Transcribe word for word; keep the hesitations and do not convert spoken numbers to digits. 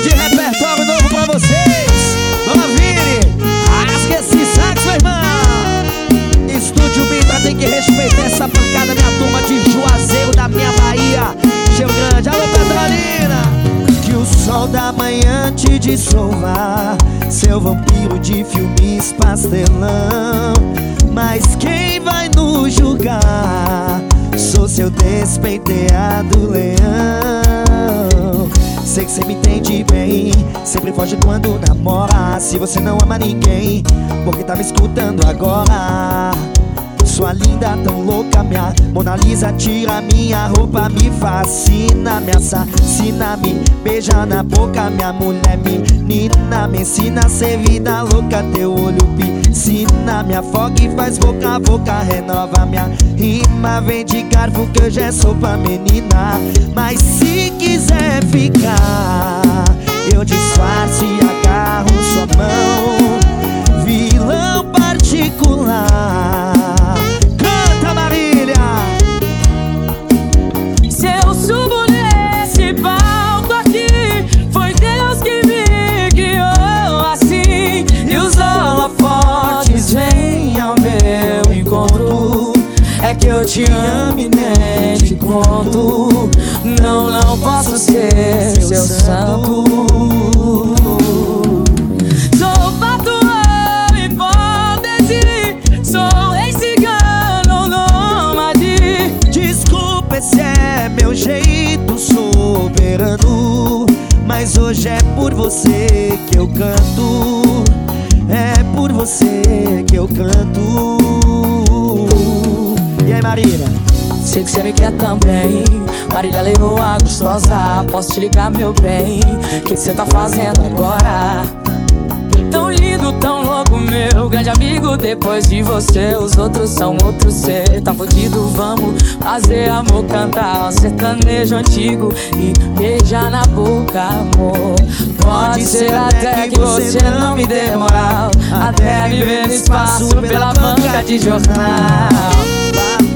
de repertório novo pra vocês. Dona Vini, rasga esse sax, meu irmão. Estúdio Mitra tem que respeitar essa pancada, minha turma de Juazeiro da minha Bahia. Cheio grande, alô Petrolina. Que o sol da manhã te dissolva, seu vampiro de filmes pastelão. Mas quem vai nos julgar? Sou seu despenteado leão. Sei que cê me entende bem, sempre foge quando namora. Se você não ama ninguém, por que tá me escutando agora? Sua linda tão louca, minha Mona Lisa, tira minha roupa, me fascina, me assassina, me beija na boca, minha mulher menina, me ensina a ser vida louca, teu olho piscina, me afoga e faz boca a boca, renova minha rima, vem de garfo que hoje é sopa, menina. Mas se quiser ficar, eu disfarço e agarro sua mão, vilão particular. Canta, Marília! Se eu subo nesse palco aqui, foi Deus que me guiou assim. E os holofotes vêm ao meu encontro. É que eu te amo e nem te conto. Não, não posso ser seu santo. Sou patuão, hipótese, sou ex-cigano, nômade. Desculpa, esse é meu jeito soberano, mas hoje é por você que eu canto. É por você que eu canto. E aí, Marília? Sei que cê me quer também. Marília levou a gostosa. Posso te ligar, meu bem? O que cê tá fazendo agora? Tão lindo, tão louco, meu grande amigo. Depois de você, os outros são outros. Cê tá fudido, vamos fazer amor, cantar um sertanejo antigo e beijar na boca, amor. Pode ser até que você não me dê moral, até me ver no espaço pela banca de jornal.